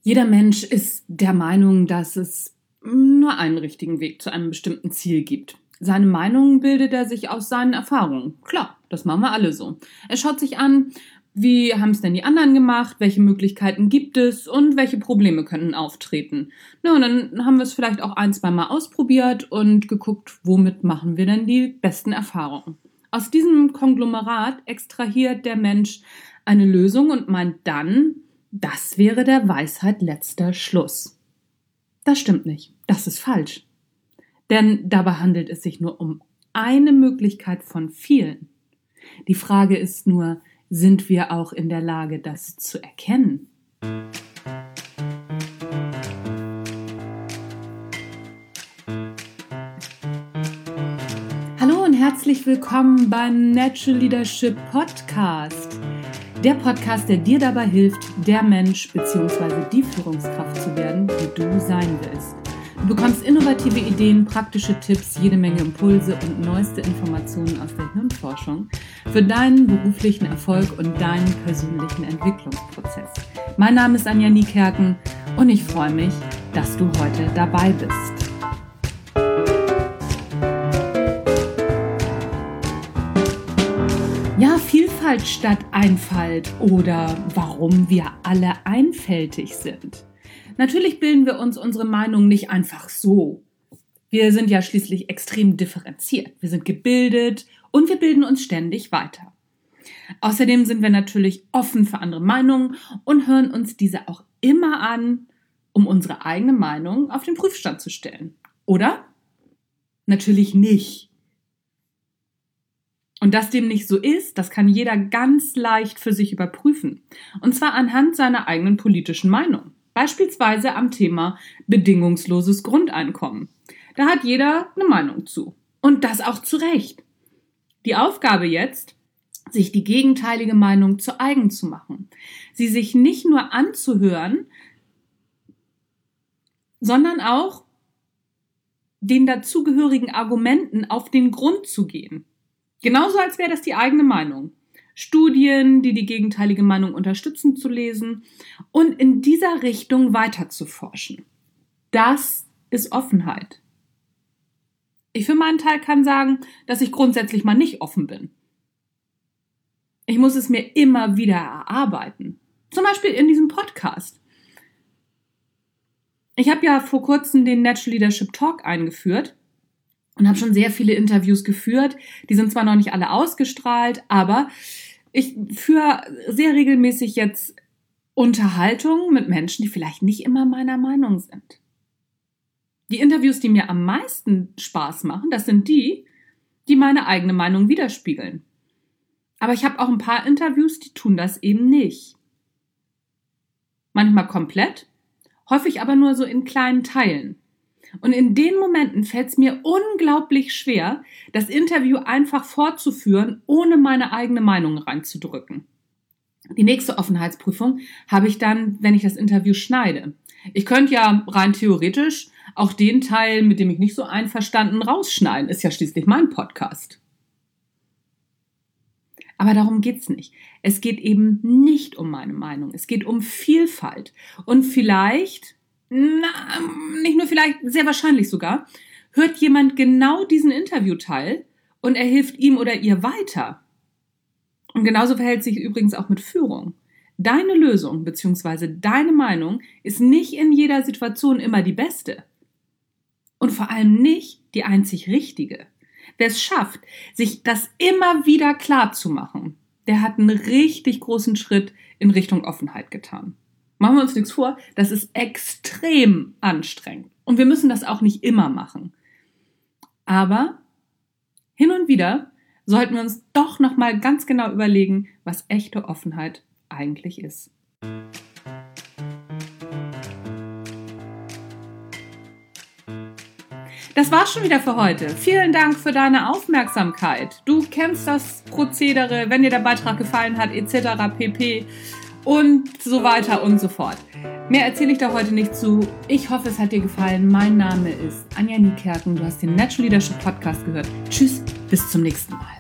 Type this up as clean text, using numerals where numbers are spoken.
Jeder Mensch ist der Meinung, dass es nur einen richtigen Weg zu einem bestimmten Ziel gibt. Seine Meinung bildet er sich aus seinen Erfahrungen. Klar, das machen wir alle so. Er schaut sich an, wie haben es denn die anderen gemacht, welche Möglichkeiten gibt es und welche Probleme können auftreten. Na, und dann haben wir es vielleicht auch 1-2 Mal ausprobiert und geguckt, womit machen wir denn die besten Erfahrungen. Aus diesem Konglomerat extrahiert der Mensch eine Lösung und meint dann, das wäre der Weisheit letzter Schluss. Das stimmt nicht. Das ist falsch. Denn dabei handelt es sich nur um eine Möglichkeit von vielen. Die Frage ist nur, sind wir auch in der Lage, das zu erkennen? Hallo und herzlich willkommen beim Natural Leadership Podcast. Der Podcast, der dir dabei hilft, der Mensch bzw. die Führungskraft zu werden, die du sein willst. Du bekommst innovative Ideen, praktische Tipps, jede Menge Impulse und neueste Informationen aus der Hirnforschung für deinen beruflichen Erfolg und deinen persönlichen Entwicklungsprozess. Mein Name ist Anja Niekerken und ich freue mich, dass du heute dabei bist. Ja, Vielfalt statt Einfalt oder warum wir alle einfältig sind. Natürlich bilden wir uns unsere Meinung nicht einfach so. Wir sind ja schließlich extrem differenziert. Wir sind gebildet und wir bilden uns ständig weiter. Außerdem sind wir natürlich offen für andere Meinungen und hören uns diese auch immer an, um unsere eigene Meinung auf den Prüfstand zu stellen. Oder? Natürlich nicht. Und dass dem nicht so ist, das kann jeder ganz leicht für sich überprüfen. Und zwar anhand seiner eigenen politischen Meinung. Beispielsweise am Thema bedingungsloses Grundeinkommen. Da hat jeder eine Meinung zu. Und das auch zu Recht. Die Aufgabe jetzt, sich die gegenteilige Meinung zu eigen zu machen. Sie sich nicht nur anzuhören, sondern auch den dazugehörigen Argumenten auf den Grund zu gehen. Genauso als wäre das die eigene Meinung. Studien, die die gegenteilige Meinung unterstützen, zu lesen und in dieser Richtung weiter zu forschen. Das ist Offenheit. Ich für meinen Teil kann sagen, dass ich grundsätzlich mal nicht offen bin. Ich muss es mir immer wieder erarbeiten. Zum Beispiel in diesem Podcast. Ich habe ja vor kurzem den Natural Leadership Talk eingeführt und habe schon sehr viele Interviews geführt. Die sind zwar noch nicht alle ausgestrahlt, aber ich führe sehr regelmäßig jetzt Unterhaltungen mit Menschen, die vielleicht nicht immer meiner Meinung sind. Die Interviews, die mir am meisten Spaß machen, das sind die meine eigene Meinung widerspiegeln. Aber ich habe auch ein paar Interviews, die tun das eben nicht. Manchmal komplett, häufig aber nur so in kleinen Teilen. Und in den Momenten fällt es mir unglaublich schwer, das Interview einfach fortzuführen, ohne meine eigene Meinung reinzudrücken. Die nächste Offenheitsprüfung habe ich dann, wenn ich das Interview schneide. Ich könnte ja rein theoretisch auch den Teil, mit dem ich nicht so einverstanden, rausschneiden. Ist ja schließlich mein Podcast. Aber darum geht's nicht. Es geht eben nicht um meine Meinung. Es geht um Vielfalt. Und vielleicht, nicht nur vielleicht, sehr wahrscheinlich sogar, hört jemand genau diesen Interviewteil und er hilft ihm oder ihr weiter. Und genauso verhält sich übrigens auch mit Führung. Deine Lösung bzw. deine Meinung ist nicht in jeder Situation immer die beste. Und vor allem nicht die einzig richtige. Wer es schafft, sich das immer wieder klar zu machen, der hat einen richtig großen Schritt in Richtung Offenheit getan. Machen wir uns nichts vor, das ist extrem anstrengend. Und wir müssen das auch nicht immer machen. Aber hin und wieder sollten wir uns doch nochmal ganz genau überlegen, was echte Offenheit eigentlich ist. Das war's schon wieder für heute. Vielen Dank für deine Aufmerksamkeit. Du kennst das Prozedere, wenn dir der Beitrag gefallen hat, etc. pp. Und so weiter und so fort. Mehr erzähle ich da heute nicht zu. Ich hoffe, es hat dir gefallen. Mein Name ist Anja Niekerken. Du hast den Natural Leadership Podcast gehört. Tschüss, bis zum nächsten Mal.